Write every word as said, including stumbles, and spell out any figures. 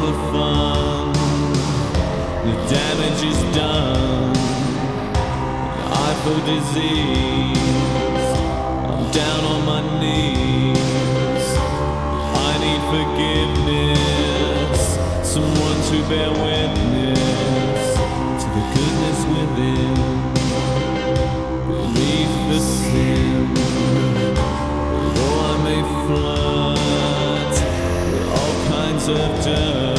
the fun. The damage is done. I feel disease. I'm down on my knees. I need forgiveness. Someone to bear witness to the goodness within. Beneath the sin, though I may flood with all kinds of dirt,